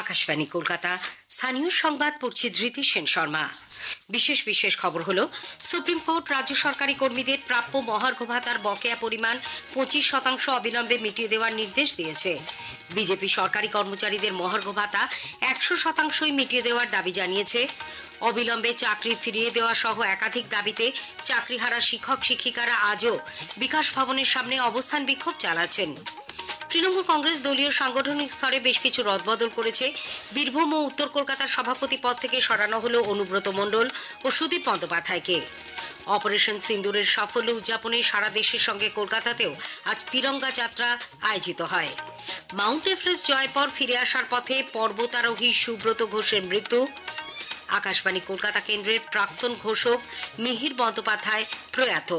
আকাশবাণী কলকাতা। স্থানীয় সংবাদ পড়ছি ধৃতি সেন শর্মা। বিশেষ খবর হলো, সুপ্রিম কোর্ট রাজ্য সরকারি কর্মীদের প্রাপ্য মহার্ঘ ভাতার বকেয়া পরিমাণ 25% অবিলম্বে মিটিয়ে দেওয়ার নির্দেশ দিয়েছে। বিজেপি সরকারি কর্মচারীদের মহার্ঘ ভাতা 100% মিটিয়ে দেওয়ার দাবি জানিয়েছে। অবিলম্বে চাকরি ফিরিয়ে দেওয়া সহ একাধিক দাবিতে চাকরিহারা শিক্ষক শিক্ষিকারা আজও বিকাশ ভবনের সামনে অবস্থান বিক্ষোভ চালাচ্ছেন। তৃণমূল কংগ্রেস দলীয় সাংগঠনিক স্তরে বেশ কিছু রদবদল করেছে। বীরভূম ও উত্তর কলকাতার সভাপতি পদ থেকে সরানো হলো অনুব্রত মণ্ডল ও সুদীপ বন্দ্যোপাধ্যায়কে। অপারেশন সিন্দুরের সাফল্য উদযাপনে সারা দেশের সঙ্গে কলকাতাতেও আজ তিরঙ্গা যাত্রা আয়োজিত হয়। মাউন্ট এভারেস্ট জয়ের পর ফিরে আসার পথে পর্বতারোহী সুব্রত ঘোষের মৃত্যু। আকাশবাণী কলকাতা কেন্দ্রের প্রাক্তন ঘোষক মিহির বন্দ্যোপাধ্যায় প্রয়াত।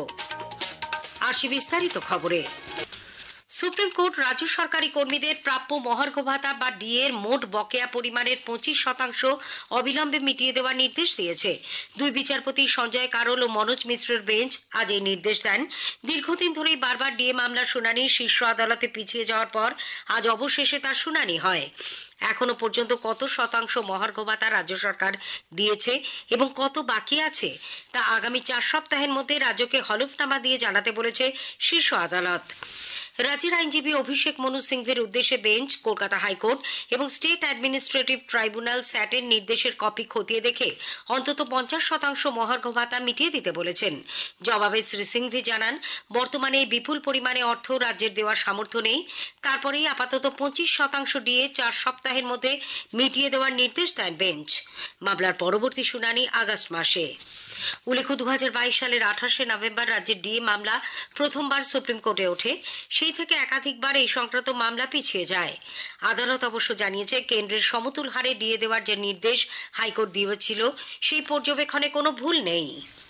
আসি বিস্তারিত খবরে। সুপ্রিম কোর্ট রাজ্য সরকারি কর্মীদের প্রাপ্য মহার্ঘ ভাতা বা ডিএর মোট বকেয়া পরিমাণের 25% অবিলম্বে মিটিয়ে দেওয়ার নির্দেশ দিয়েছে। দুই বিচারপতি সঞ্জয় কারোল ও মনোজ মিশ্রের বেঞ্চ আজ এই নির্দেশ দেন। দীর্ঘদিন ধরেই বারবার ডিএ মামলার শুনানি শীর্ষ আদালতে পিছিয়ে যাওয়ার পর আজ অবশেষে তার শুনানি হয়। এখনো পর্যন্ত কত শতাংশ মহার্ঘ ভাতা রাজ্য সরকার দিয়েছে এবং কত বাকি আছে তা আগামী 4 সপ্তাহের মধ্যে রাজ্যকে হলফনামা দিয়ে জানাতে বলেছে শীর্ষ আদালত। রাজ্যের আইনজীবী অভিষেক মনু সিংভির উদ্দেশ্যে বেঞ্চ কলকাতা হাইকোর্ট এবং স্টেট অ্যাডমিনিস্ট্রেটিভ ট্রাইব্যুনাল স্যাটের নির্দেশের কপি খতিয়ে দেখে অন্তত 50% মহার্ঘ ভাতা মিটিয়ে দিতে বলেছেন। জবাবে শ্রী সিংভি জানান, বর্তমানে বিপুল পরিমাণে অর্থ রাজ্যের দেওয়ার সামর্থ্য নেই। তারপরেই আপাতত 25% দিয়ে 4 সপ্তাহের মধ্যে মিটিয়ে দেওয়ার নির্দেশ দেন বেঞ্চ। মামলার পরবর্তী শুনানি আগস্ট মাসে। উল্লেখ্য, 2022 সালের 28 নভেম্বর রাজ্যের ডিএ মামলা প্রথমবার সুপ্রিম কোর্টে ওঠে। সেই থেকে একাধিকবার এই সংক্রান্ত মামলা পিছিয়ে যায়। আদালত অবশ্য জানিয়েছে, কেন্দ্রের সমতুল হারে ডিএ দেওয়ার যে নির্দেশ হাইকোর্ট দিয়েছিল সেই পর্যবেক্ষণে কোনো ভুল নেই।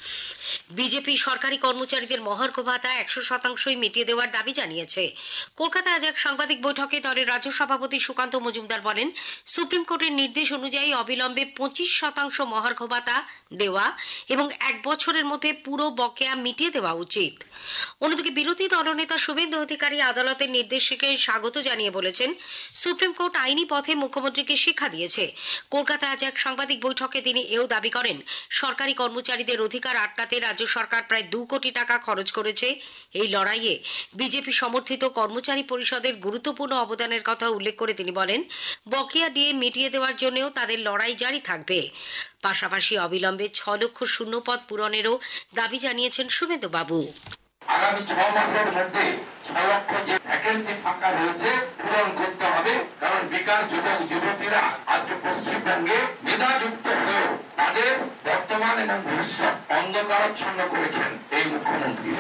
বিজেপি সরকারি কর্মচারীদের মহার্ঘ ভাতা 100% মিটিয়ে দেওয়ার দাবি জানিয়েছে। কলকাতায় আজ এক সাংবাদিক বৈঠকে দলের রাজ্য সভাপতি সুকান্ত মজুমদার বলেন, সুপ্রিম কোর্টের নির্দেশ অনুযায়ী অবিলম্বে 25% মহার্ঘ ভাতা দেওয়া এবং 1 বছরের মধ্যে পুরো বকেয়া মিটিয়ে দেওয়া উচিত। অন্যদিকে বিরোধী দলনেতা শুভেন্দু অধিকারী আদালতের নির্দেশকে স্বাগত জানিয়ে বলেছেন, সুপ্রিম কোর্ট আইনি পথে মুখ্যমন্ত্রীকে শিক্ষা দিয়েছে। কলকাতায় আজ এক সাংবাদিক বৈঠকে তিনি এও দাবি করেন, সরকারি কর্মচারীদের অধিকার আটকাতে রাজ্য সরকার প্রায় 2 কোটি টাকা খরচ করেছে। এই লড়াইয়ে বিজেপি সমর্থিত কর্মচারী পরিষদের গুরুত্বপূর্ণ অবদানের কথা উল্লেখ করে তিনি বলেন, বকেয়া ডিএ মিটিয়ে দেওয়ার জন্যও তাদের লড়াই জারি থাকবে। পাশাপাশি অবিলম্বে 6 লক্ষ শূন্যপদ পূরণেরও দাবি জানিয়েছেন শুভেন্দু বাবু। আগামী 6 মাসের মধ্যে 6 লক্ষ যে ভ্যাকেন্সি ফাঁকা রয়েছে পূরণ করতে হবে। কারণ বেকার যুবক যুবতীরা আজকে পশ্চিমবঙ্গে মেধাযুক্ত হয়েও তাদের বর্তমান এবং ভবিষ্যৎ অন্ধকারাচ্ছন্ন করেছেন এই মুখ্যমন্ত্রী।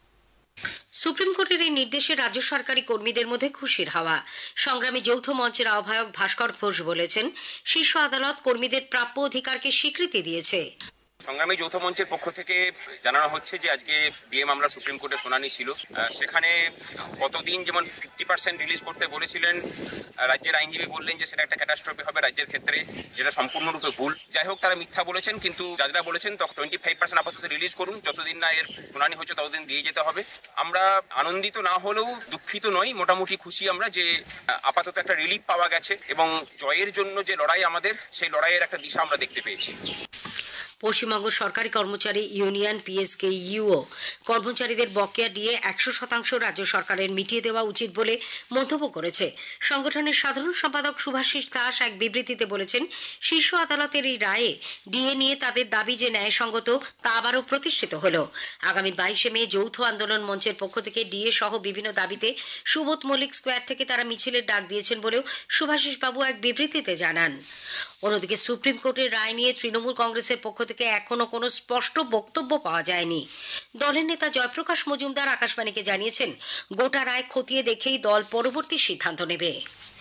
সুপ্রিম কোর্টের এই নির্দেশে রাজ্য সরকারি কর্মীদের মধ্যে খুশির হাওয়া। সংগ্রামী যৌথ মঞ্চের আহ্বায়ক ভাস্কর ঘোষ বলেছেন, শীর্ষ আদালত কর্মীদের প্রাপ্য অধিকারকে স্বীকৃতি দিয়েছে। সংগ্রামী যৌথ মঞ্চের পক্ষ থেকে জানানো হচ্ছে যে আজকে ডিএ মামলা সুপ্রিম কোর্টে শুনানি ছিল। সেখানে কতদিন যেমন 50% রিলিজ করতে বলেছিলেন, রাজ্যের আইনজীবী বললেন যে সেটা একটা ক্যাটাস্ট্রফি হবে রাজ্যের ক্ষেত্রে, যেটা সম্পূর্ণরূপে ভুল। যাই হোক, তারা মিথ্যা বলেছেন, কিন্তু জাজরা বলেছেন তখন 25% আপাতত রিলিজ করুন, যতদিন না এর শুনানি হচ্ছে ততদিন দিয়ে যেতে হবে। আমরা আনন্দিত না হলেও দুঃখিত নই, মোটামুটি খুশি আমরা যে আপাতত একটা রিলিফ পাওয়া গেছে এবং জয়ের জন্য যে লড়াই আমাদের, সেই লড়াইয়ের একটা দিশা আমরা দেখতে পেয়েছি। পশ্চিমবঙ্গ সরকারি কর্মচারী ইউনিয়ন পিএসকে ইউও কর্মচারীদের বকেয়া দিয়ে 100% রাজ্য সরকারের মিটিয়ে দেওয়া উচিত বলে মন্তব্য করেছে। সংগঠনের সাধারণ সম্পাদক শুভাশিস দাস এক বিবৃতিতে বলেছেন, শীর্ষ আদালতের এই রায়ে ডিএ নিয়ে তাদের দাবি যে ন্যায়সঙ্গত তা আবারও প্রতিষ্ঠিত হলো। আগামী 22 মে যৌথ আন্দোলন মঞ্চের পক্ষ থেকে ডিএ সহ বিভিন্ন দাবিতে সুবোধ মল্লিক স্কোয়ার থেকে তারা মিছিলের ডাক দিয়েছেন বলেও শুভাশিস বাবু এক বিবৃতিতে জানান। অন্যদিকে সুপ্রিম কোর্টের রায় নিয়ে তৃণমূল কংগ্রেসের পক্ষ থেকে এখনো কোনো স্পষ্ট বক্তব্য পাওয়া যায়নি। দলের নেতা জয়প্রকাশ মজুমদার আকাশবাণীকে জানিয়েছেন, গোটা রায় খতিয়ে দেখেই দল পরবর্তী সিদ্ধান্ত নেবে।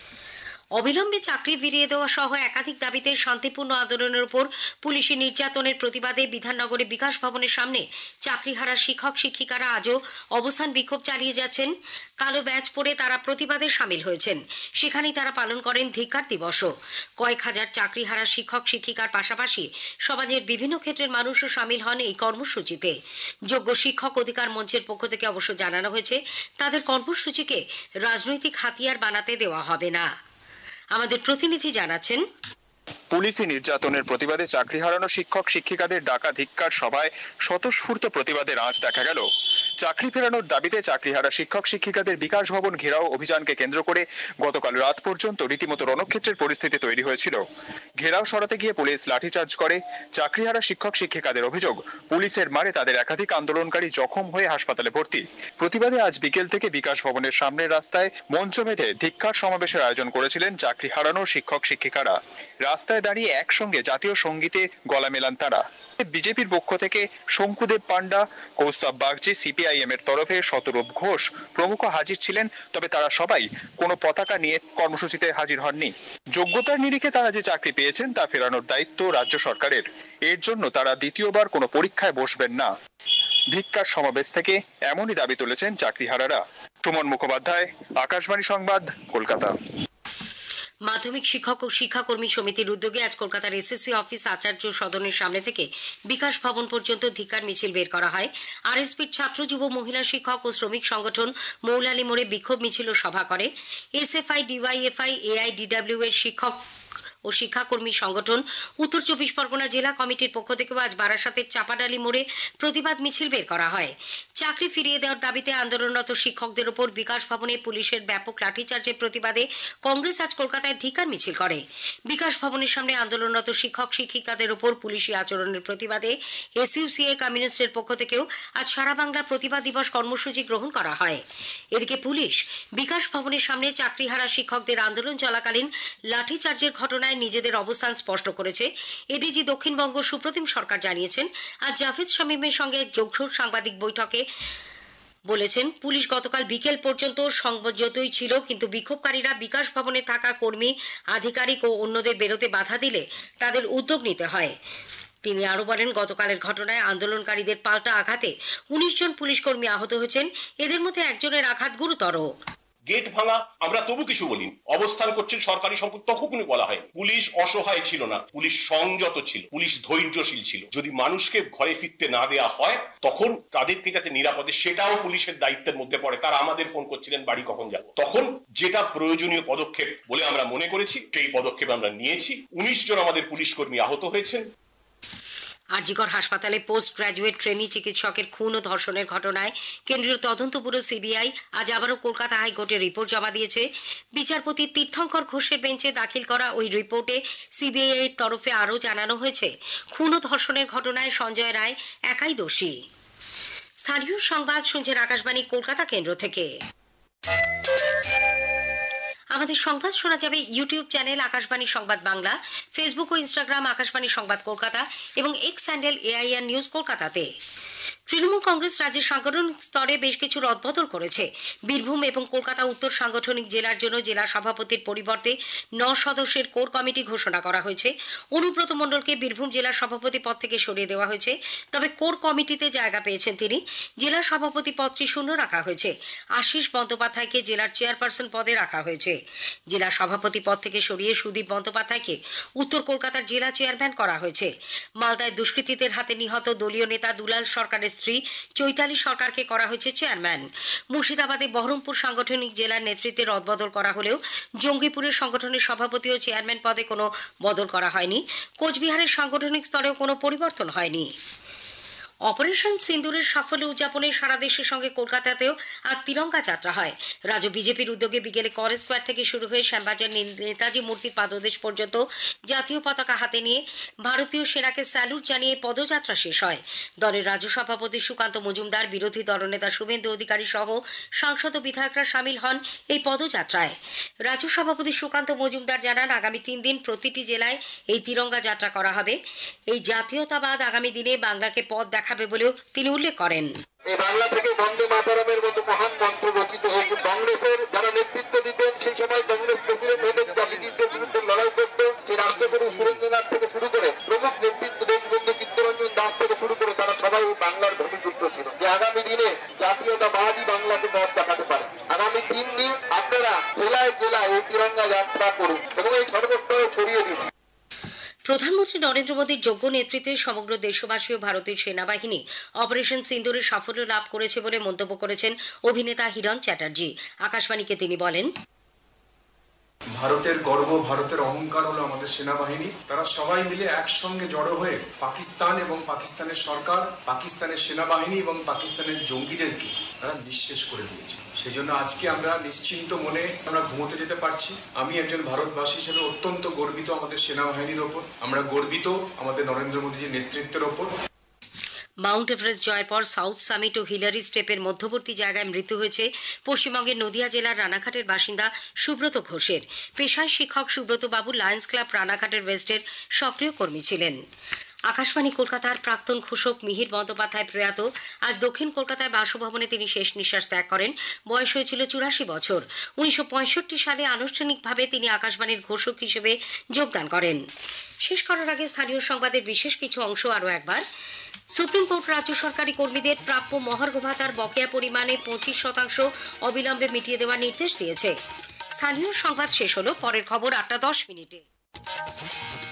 অবিলম্বে চাকরি ফিরিয়ে দেওয়া সহ একাধিক দাবিতে শান্তিপূর্ণ আন্দোলনের উপর পুলিশি নির্যাতনের প্রতিবাদে বিধাননগরে বিকাশ ভবনের সামনে চাকরিহারা শিক্ষক শিক্ষিকারা আজও অবস্থান বিক্ষোভ চালিয়ে যাচ্ছেন। কালো ব্যাজ পরে তারা প্রতিবাদে সামিল হয়েছেন। সেখানেই তারা পালন করেন ধিক্কার দিবসও। কয়েক হাজার চাকরিহারা শিক্ষক শিক্ষিকার পাশাপাশি সমাজের বিভিন্ন ক্ষেত্রের মানুষও সামিল হন এই কর্মসূচিতে। যোগ্য শিক্ষক অধিকার মঞ্চের পক্ষ থেকে অবশ্য জানানো হয়েছে, তাদের কর্মসূচিকে রাজনৈতিক হাতিয়ার বানাতে দেওয়া হবে না। আমাদের প্রতিনিধি জানাচ্ছেন, পুলিশি নির্যাতনের প্রতিবাদে চাকরি হারানো শিক্ষক শিক্ষিকাদের ডাকা ধিক্কার সভায় স্বতঃস্ফূর্ত প্রতিবাদের আঁচ দেখা গেল। চাকরি ফেরানোর দাবিতে চাকরিহারা শিক্ষক শিক্ষিকাদের বিকাশ ভবন ঘেরাও অভিযানকে কেন্দ্র করে গতকাল রাত পর্যন্ত রীতিমতো রণক্ষেত্রের পরিস্থিতি তৈরি হয়েছিল। ঘেরাও সরাতে গিয়ে পুলিশ লাঠিচার্জ করে। চাকরিহারা শিক্ষক শিক্ষিকাদের অভিযোগ, পুলিশের মারে তাদের একাধিক আন্দোলনকারী জখম হয়ে হাসপাতালে ভর্তি। প্রতিবাদে আজ বিকেল থেকে বিকাশ ভবনের সামনের রাস্তায় মঞ্চ বেঁধে ধিক্কার সমাবেশের আয়োজন করেছিলেন চাকরি হারানো শিক্ষক শিক্ষিকারা। রাস্তায় দাঁড়িয়ে একসঙ্গে জাতীয় সঙ্গীতে গলা মেলান তারা। বিজেপির পক্ষ থেকে শঙ্কুদেব পান্ডা, কৌস্তব বাগচি, সিপিআইএম এর তরফে শতরূপ ঘোষ প্রমুখ হাজির ছিলেন। তবে তারা সবাই কোনো পতাকা নিয়ে কর্মসূচিতে হাজির হননি। যোগ্যতার নিরিখে তারা যে চাকরি পেয়েছেন তা ফেরানোর দায়িত্ব রাজ্য সরকারের। এর জন্য তারা দ্বিতীয়বার কোনো পরীক্ষায় বসবেন না। ধিক্কার সমাবেশ থেকে এমনই দাবি তুলেছেন চাকরিহারারা। সুমন মুখোপাধ্যায়, আকাশবাণী সংবাদ, কলকাতা। মাধ্যমিক শিক্ষক ও শিক্ষাকর্মী সমিতির উদ্যোগে আজ কলকাতার এসএসসি অফিস আচার্য সদনের সামনে থেকে বিকাশ ভবন পর্যন্ত ধিক্কার মিছিল বের করা হয়। আরএসপির ছাত্র যুব মহিলা শিক্ষক ও শ্রমিক সংগঠন মৌলালী মোড়ে বিক্ষোভ মিছিল ও সভা করে। এসএফআই, ডিওয়াইএফআই, এআইডিডব্লিউ এর শিক্ষক ও শিক্ষাকর্মী সংগঠন উত্তর 24 পরগনা জেলা কমিটির পক্ষ থেকে আজ বারাসাতের চাপাডালি মোড়ে প্রতিবাদ মিছিল বের করা হয়। চাকরি ফিরিয়ে দেওয়ার দাবিতে আন্দোলনরত শিক্ষকদের উপর বিকাশ ভবনে পুলিশের ব্যাপক লাঠিচার্জের প্রতিবাদে কংগ্রেস আজ কলকাতায় ধিক্কার মিছিল করে। বিকাশ ভবনের সামনে আন্দোলনরত শিক্ষক শিক্ষিকাদের উপর পুলিশি আচরণের প্রতিবাদে এসইউসিআই কমিউনিস্টের পক্ষ থেকেও আজ সারা বাংলা প্রতিবাদ দিবস কর্মসূচি গ্রহণ করা হয়। এদিকে পুলিশ বিকাশ ভবনের সামনে চাকরিহারা শিক্ষকদের আন্দোলন চলাকালীন লাঠিচার্জের ঘটনায় নিজেদের অবস্থান স্পষ্ট করেছে। এডিজি দক্ষিণবঙ্গ সুপ্রতিম সরকার জানিয়েছেন, আজ জাভেদ শামীমের সঙ্গে যৌথ সাংবাদিক বৈঠকে বলেছেন, পুলিশ গতকাল বিকেল পর্যন্ত সংযতই ছিল, কিন্তু বিক্ষোভকারীরা বিকাশ ভবনে থাকা কর্মী, আধিকারিক ও অন্যদের বেরোতে বাধা দিলে তাদের উদ্যোগ নিতে হয়। তিনি আরো বলেন, গতকালের ঘটনায় আন্দোলনকারীদের পাল্টা আঘাতে 19 জন পুলিশ কর্মী আহত হয়েছেন। এদের মধ্যে একজনের আঘাত গুরুতর। গেট ভাঙা আমরা তবু কিছু বলিনি, অবস্থান করছেন সরকারি সম্পদ তখনই বলা হয়। পুলিশ অসহায় ছিল না, পুলিশ সংযত ছিল, পুলিশ ধৈর্যশীল ছিল। যদি মানুষকে ঘরে ফিরতে না দেয়া হয় তখন তাদেরকে যাতে নিরাপদে, সেটাও পুলিশের দায়িত্বের মধ্যে পড়ে। তারা আমাদের ফোন করছিলেন বাড়ি কখন যাব, তখন যেটা প্রয়োজনীয় পদক্ষেপ বলে আমরা মনে করেছি সেই পদক্ষেপ আমরা নিয়েছি। 19 জন আমাদের পুলিশ কর্মী আহত হয়েছেন। আরজিকর হাসপাতালে পোস্ট গ্রাজুয়েট ট্রেনি চিকিৎসকের খুন ও ধর্ষণের ঘটনায় কেন্দ্রীয় তদন্ত ব্যুরো সিবিআই আজ আবারও কলকাতা হাইকোর্টে রিপোর্ট জমা দিয়েছে। বিচারপতি তীর্থঙ্কর ঘোষের বেঞ্চে দাখিল করা ওই রিপোর্টে সিবিআই এর তরফে আরও জানানো হয়েছে, খুন ও ধর্ষণের ঘটনায় সঞ্জয় রায় একাই দোষী। স্থানীয় সংবাদ শুনছেন আকাশবাণী কলকাতা কেন্দ্র থেকে। আমাদের সংবাদ শোনা যাবে YouTube channel Akashvani Sangbad Bangla, Facebook ও ইনস্টাগ্রাম আকাশবাণী সংবাদ কলকাতা এবং এক্স হ্যান্ডেল এআইআর নিউজ কলকাতাতে। তৃণমূল কংগ্রেস রাজ্যের সাংগঠনিক স্তরে বেশ কিছু রদবদল করেছে। বীরভূম এবং কলকাতা উত্তর সাংগঠনিক জেলার জন্য জেলা সভাপতির পরিবর্তে 9 সদস্যের কোর কমিটি ঘোষণা করা হয়েছে। অনুব্রত মণ্ডলকে বীরভূম জেলা সভাপতি পদ থেকে সরিয়ে দেওয়া হয়েছে, তবে কোর কমিটিতে জায়গা পেয়েছেন তিনি। জেলা সভাপতি পদটি শূন্য রাখা হয়েছে। আশিস বন্দ্যোপাধ্যায়কে জেলার চেয়ারপারসন পদে রাখা হয়েছে। জেলা সভাপতি পদ থেকে সরিয়ে সুদীপ বন্দ্যোপাধ্যায়কে উত্তর কলকাতার জেলা চেয়ারম্যান করা হয়েছে। মালদায় দুষ্কৃতীদের হাতে নিহত দলীয় নেতা দুলাল সরকারের স্ত্রী চৈতালি সরকারকে করা হয়েছে চেয়ারম্যান। মুর্শিদাবাদে বহরমপুর সাংগঠনিক জেলার নেতৃত্বে রদবদল করা হলেও জঙ্গিপুরের সংগঠনের সভাপতি ও চেয়ারম্যান পদে কোনো বদল করা হয়নি। কোচবিহারের সাংগঠনিক স্তরেও কোনো পরিবর্তন হয়নি। অপারেশন সিন্দুরের সাফল্য উদযাপনে সারা দেশের সঙ্গে কলকাতাতেও আজ তিরঙ্গা যাত্রা হয়। রাজ্য বিজেপির উদ্যোগে বিকেলে কলেজ স্কোয়ার থেকে শুরু হয়ে শ্যামবাজার নেতাজি মূর্তির পাদদেশ পর্যন্ত জাতীয় পতাকা হাতে নিয়ে ভারতীয় সেনাকে স্যালুট জানিয়ে পদযাত্রা শেষ হয়। দলের রাজ্য সভাপতি সুকান্ত মজুমদার, বিরোধী দলনেতা শুভেন্দু অধিকারী সহ সাংসদ ও বিধায়করা সামিল হন এই পদযাত্রায়। রাজ্য সভাপতি সুকান্ত মজুমদার জানান, আগামী 3 দিন প্রতিটি জেলায় এই তিরঙ্গা যাত্রা করা হবে। এই জাতীয়তাবাদ আগামী দিনে বাংলাকে পথ দেখাবে বলেও তিনি উল্লেখ করেন। এই বাংলা থেকে বন্দে মাতরমের মতো মহান মন্ত্র রচিত হয়েছে। কংগ্রেসের যারা নেতৃত্ব দিতেন সেই সময় কংগ্রেস প্রেসিডেন্ট হতেন, ব্রিটিশদের বিরুদ্ধে লড়াই করত, সেই রাষ্ট্রপতি সুরেন্দ্রনাথ থেকে শুরু করে প্রমুখ নেতৃত্ব দেশবন্ধু চিত্তরঞ্জন দাস থেকে শুরু করে তারা সবাই বাংলার ভূমিযুক্ত ছিল, যে আগামী দিনে জাতীয়তাবাদী বাংলাকে পথ দেখাতে পারে। আগামী 3 দিন আপনারা জেলায় জেলায় এই তিরঙ্গা যাত্রা করুন এবং এই সর্বস্তরে ছড়িয়ে দিন। প্রধানমন্ত্রী নরেন্দ্র মোদীর যোগ্য নেতৃত্বে সমগ্র দেশবাসী ও ভারতীয় সেনাবাহিনী অপারেশন সিন্দুরের সাফল্য লাভ করেছে বলে মন্তব্য করেছেন অভিনেতা হিরণ চ্যাটার্জি। আকাশবাণীকে তিনি বলেন, ভারতের গর্ব, ভারতের অহংকার হলো আমাদের সেনাবাহিনী। তারা সবাই মিলে একসঙ্গে জড়ো হয়ে পাকিস্তান এবং পাকিস্তানের সরকার, পাকিস্তানের সেনাবাহিনী এবং পাকিস্তানের জঙ্গিদেরকে তারা নিঃশেষ করে দিয়েছে। সেজন্য আজকে আমরা নিশ্চিন্ত মনে আমরা ঘুমোতে যেতে পারছি। আমি একজন ভারতবাসী হিসেবে অত্যন্ত গর্বিত আমাদের সেনাবাহিনীর ওপর। আমরা গর্বিত আমাদের নরেন্দ্র মোদীজির নেতৃত্বের ওপর। মাউন্ট এভারেস্ট জয়ের পর সাউথ সামিট ও হিলারি স্টেপের মধ্যবর্তী জায়গায় মৃত্যু হয়েছে পশ্চিমবঙ্গের নদিয়া জেলার রানাঘাটের বাসিন্দা সুব্রত ঘোষের। পেশায় শিক্ষক সুব্রত বাবু লায়ন্স ক্লাব রানাঘাটের ওয়েস্টের সক্রিয় কর্মী ছিলেন। আকাশবাণী কলকাতার প্রাক্তন ঘোষক মিহির বন্দ্যোপাধ্যায় প্রয়াত। আজ দক্ষিণ কলকাতায় বাসভবনে তিনি শেষ নিঃশ্বাস ত্যাগ করেন। বয়স হয়েছিল 84 বছর। 1965 সালে আনুষ্ঠানিকভাবে তিনি আকাশবাণীর ঘোষক হিসেবে যোগদান করেন। শেষ করার আগে স্থানীয় সংবাদের বিশেষ কিছু অংশ আরও একবার। সুপ্রিম কোর্ট রাজ্য সরকারি কর্মীদের প্রাপ্য মহার্ঘ ভাতার বকেয়া পরিমাণে 25% অবিলম্বে মিটিয়ে দেওয়ার নির্দেশ দিয়েছে। স্থানীয় সংবাদ শেষ হলো। পরের খবর 8:10 মিনিটে।